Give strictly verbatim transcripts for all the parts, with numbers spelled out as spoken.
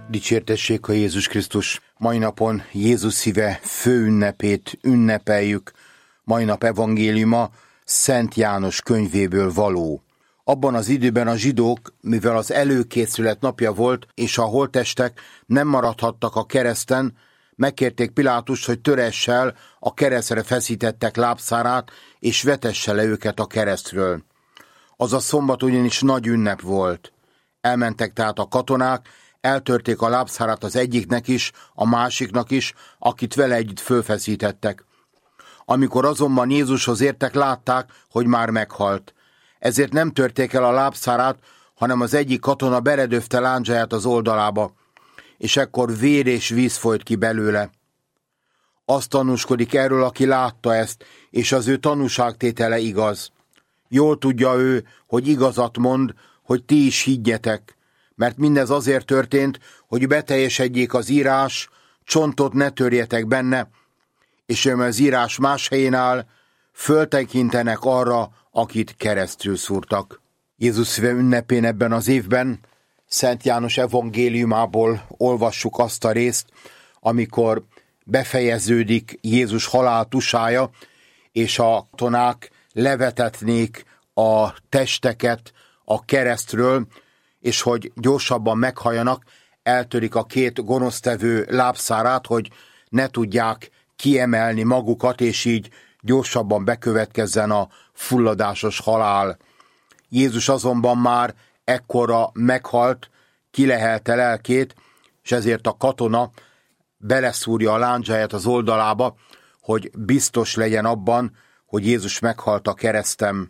Dicsértessék a Jézus Krisztus! Mai napon Jézus szíve főünnepét ünnepeljük. Mai nap evangéliuma Szent János könyvéből való. Abban az időben a zsidók, mivel az előkészület napja volt, és a holttestek nem maradhattak a kereszten, megkérték Pilátust, hogy töresse el a keresztre feszítettek lábszárát, és vetesse le őket a keresztről. Az a szombat ugyanis nagy ünnep volt. Elmentek tehát a katonák, eltörték a lábszárát az egyiknek is, a másiknak is, akit vele együtt fölfeszítettek. Amikor azonban Jézushoz értek, látták, hogy már meghalt. Ezért nem törték el a lábszárát, hanem az egyik katona beledöfte lándzsáját az oldalába, és ekkor vér és víz folyt ki belőle. Azt tanúskodik erről, aki látta ezt, és az ő tanúságtétele igaz. Jól tudja ő, hogy igazat mond, hogy ti is higgyetek, mert mindez azért történt, hogy beteljesedjék az írás, csontot ne törjetek benne, és ám az írás más helyén áll, föltekintenek arra, akit keresztül szúrtak. Jézus szíve ünnepén ebben az évben Szent János evangéliumából olvassuk azt a részt, amikor befejeződik Jézus haláltusája, és a katonák levetetnék a testeket a keresztről, és hogy gyorsabban meghalljanak, eltörik a két gonosztevő lábszárát, hogy ne tudják kiemelni magukat, és így gyorsabban bekövetkezzen a fulladásos halál. Jézus azonban már ekkora meghalt, kilehelte lelkét, és ezért a katona beleszúrja a lándzsáját az oldalába, hogy biztos legyen abban, hogy Jézus meghalt a kereszten.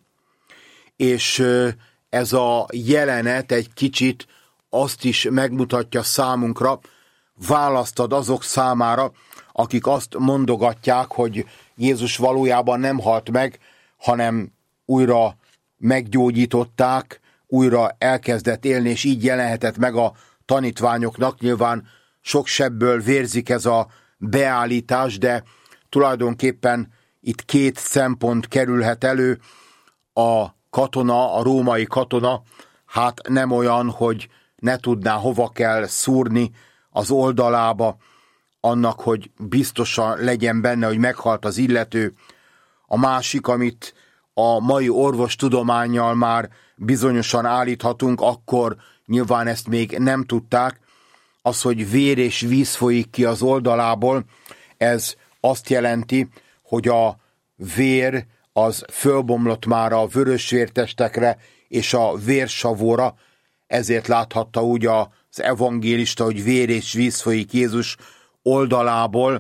És ez a jelenet egy kicsit azt is megmutatja számunkra, választad azok számára, akik azt mondogatják, hogy Jézus valójában nem halt meg, hanem újra meggyógyították, újra elkezdett élni, és így jelenhetett meg a tanítványoknak. Nyilván sok sebből vérzik ez a beállítás, de tulajdonképpen itt két szempont kerülhet elő. A katona, a római katona, hát nem olyan, hogy ne tudná, hova kell szúrni az oldalába, annak, hogy biztosan legyen benne, hogy meghalt az illető. A másik, amit a mai orvostudománnyal már bizonyosan állíthatunk, akkor nyilván ezt még nem tudták, az, hogy vér és víz folyik ki az oldalából, ez azt jelenti, hogy a vér az fölbomlott már a vörösvértestekre és a vérsavóra, ezért láthatta úgy az evangélista, hogy vér és víz folyik Jézus oldalából,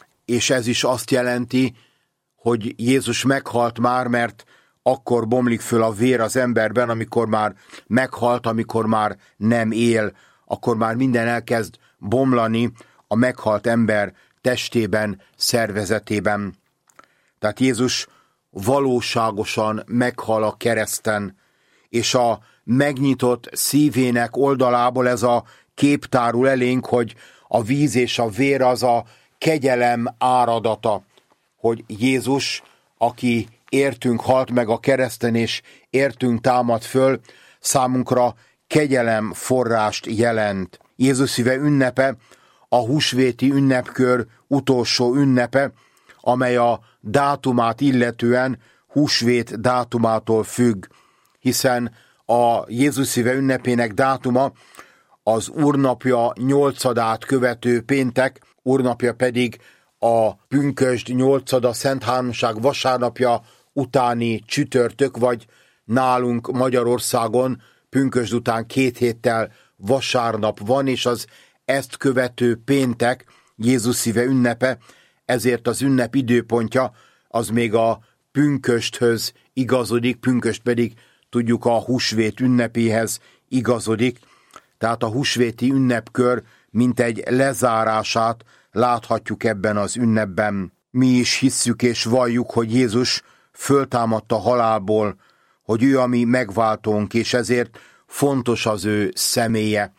és ez is azt jelenti, hogy Jézus meghalt már, mert akkor bomlik föl a vér az emberben, amikor már meghalt, amikor már nem él, akkor már minden elkezd bomlani a meghalt ember testében, szervezetében. Tehát Jézus valóságosan meghal a kereszten, és a megnyitott szívének oldalából ez a kép tárul elénk, hogy a víz és a vér az a kegyelem áradata, hogy Jézus, aki értünk halt meg a kereszten, és értünk támad föl, számunkra kegyelem forrást jelent. Jézus szíve ünnepe a húsvéti ünnepkör utolsó ünnepe, amely a dátumát illetően húsvét dátumától függ, hiszen a Jézus szíve ünnepének dátuma az Úrnapja nyolcadát követő péntek, Úrnapja pedig a pünkösd nyolcada Szent Háromság vasárnapja utáni csütörtök, vagy nálunk Magyarországon pünkösd után két héttel vasárnap van, és az ezt követő péntek Jézus szíve ünnepe, ezért az ünnep időpontja az még a pünkösthöz igazodik, pünkösd pedig tudjuk a húsvét ünnepéhez igazodik, tehát a húsvéti ünnepkör mint egy lezárását láthatjuk ebben az ünnepben. Mi is hisszük és valljuk, hogy Jézus föltámadt a halálból, hogy ő a mi megváltónk, és ezért fontos az ő személye.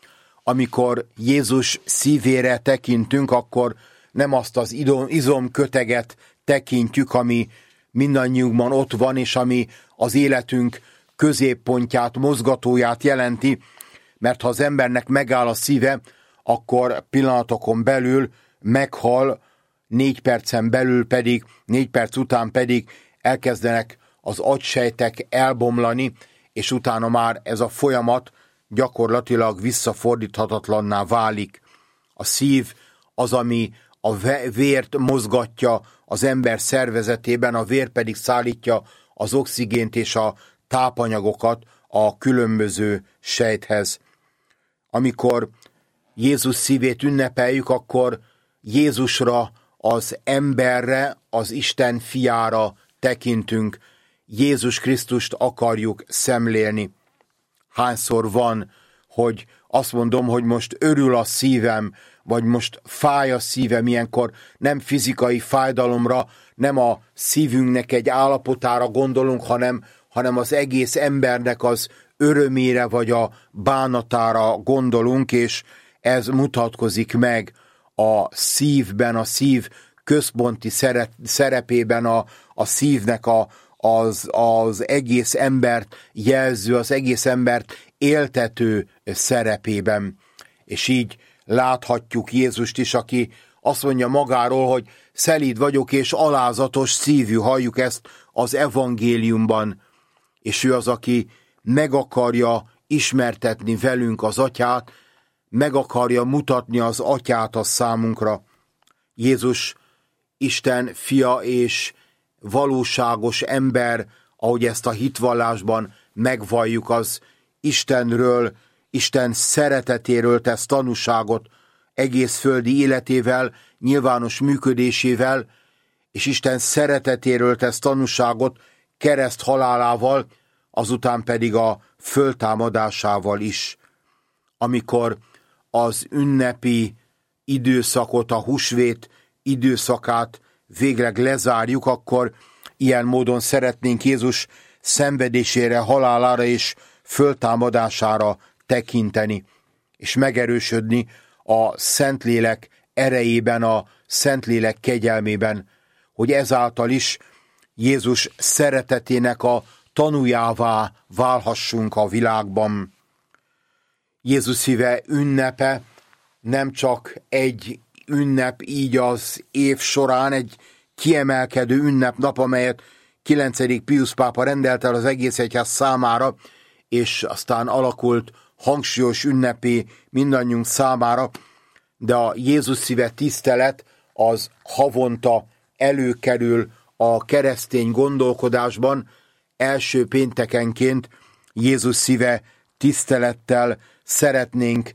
Amikor Jézus szívére tekintünk, akkor nem azt az izomköteget tekintjük, ami mindannyiunkban ott van, és ami az életünk középpontját, mozgatóját jelenti, mert ha az embernek megáll a szíve, akkor pillanatokon belül meghal, négy percen belül pedig, négy perc után pedig elkezdenek az agysejtek elbomlani, és utána már ez a folyamat gyakorlatilag visszafordíthatatlanná válik. A szív az, ami a vért mozgatja az ember szervezetében, a vér pedig szállítja az oxigént és a tápanyagokat a különböző sejthez. Amikor Jézus szívét ünnepeljük, akkor Jézusra, az emberre, az Isten fiára tekintünk. Jézus Krisztust akarjuk szemlélni. Hányszor van, hogy azt mondom, hogy most örül a szívem, vagy most fáj a szívem, ilyenkor nem fizikai fájdalomra, nem a szívünknek egy állapotára gondolunk, hanem, hanem az egész embernek az örömére, vagy a bánatára gondolunk, és ez mutatkozik meg a szívben, a szív központi szerepében, a, a szívnek a, az, az egész embert jelző, az egész embert éltető szerepében. És így láthatjuk Jézust is, aki azt mondja magáról, hogy szelíd vagyok és alázatos szívű, halljuk ezt az evangéliumban, és ő az, aki meg akarja ismertetni velünk az atyát, meg akarja mutatni az atyát a számunkra. Jézus Isten fia és valóságos ember, ahogy ezt a hitvallásban megvalljuk, az Istenről, Isten szeretetéről tesz tanúságot egész földi életével, nyilvános működésével, és Isten szeretetéről tesz tanúságot kereszt halálával, azután pedig a föltámadásával is. Amikor az ünnepi időszakot, a húsvét időszakát végleg lezárjuk, akkor ilyen módon szeretnénk Jézus szenvedésére, halálára és föltámadására tekinteni, és megerősödni a Szentlélek erejében, a Szentlélek kegyelmében, hogy ezáltal is Jézus szeretetének a tanújává válhassunk a világban. Jézus szíve ünnepe nem csak egy ünnep így az év során, egy kiemelkedő ünnepnap, amelyet kilencedik Piusz pápa rendelt el az egész egyház számára, és aztán alakult hangsúlyos ünnepé mindannyiunk számára, de a Jézus szíve tisztelet az havonta előkerül a keresztény gondolkodásban. Első péntekenként Jézus szíve tisztelettel szeretnénk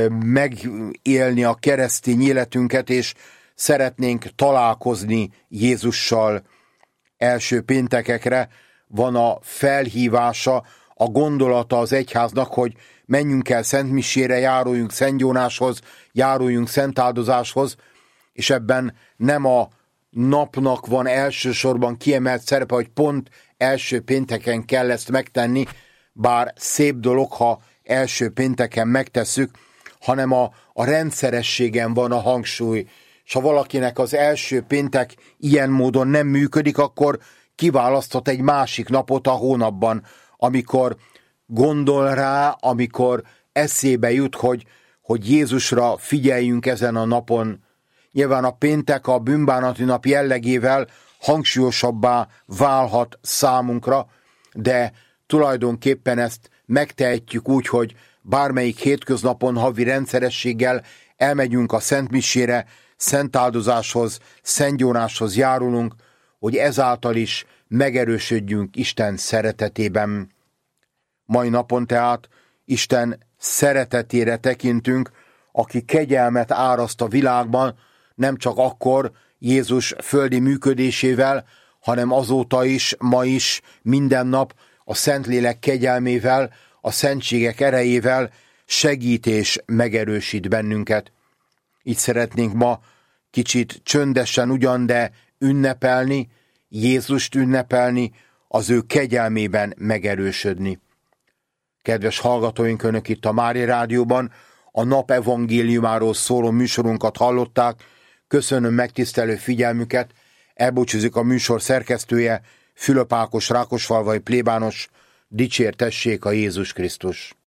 megélni a keresztény életünket, és szeretnénk találkozni Jézussal. Első péntekekre van a felhívása, a gondolata az egyháznak, hogy menjünk el szentmisére, járuljunk szentgyónáshoz, járuljunk szentáldozáshoz, és ebben nem a napnak van elsősorban kiemelt szerepe, hogy pont első pénteken kell ezt megtenni, bár szép dolog, ha első pénteken megtesszük, hanem a, a rendszerességen van a hangsúly. És ha valakinek az első péntek ilyen módon nem működik, akkor kiválaszthat egy másik napot a hónapban, amikor gondol rá, amikor eszébe jut, hogy, hogy Jézusra figyeljünk ezen a napon. Nyilván a péntek a bűnbánati nap jellegével hangsúlyosabbá válhat számunkra, de tulajdonképpen ezt megtehetjük úgy, hogy bármelyik hétköznapon havi rendszerességgel elmegyünk a szentmisére, szentáldozáshoz, szentgyónáshoz járulunk, hogy ezáltal is megerősödjünk Isten szeretetében. Mai napon tehát Isten szeretetére tekintünk, aki kegyelmet áraszt a világban, nem csak akkor Jézus földi működésével, hanem azóta is, ma is, minden nap a Szentlélek kegyelmével, a szentségek erejével segít és megerősít bennünket. Így szeretnénk ma kicsit csöndesen ugyan, de ünnepelni, Jézust ünnepelni, az ő kegyelmében megerősödni. Kedves hallgatóink, önök itt a Mária Rádióban a nap evangéliumáról szóló műsorunkat hallották. Köszönöm megtisztelő figyelmüket, elbúcsúzik a műsor szerkesztője, Fülöp Ákos rákosfalvai plébános. Dicsértessék a Jézus Krisztus!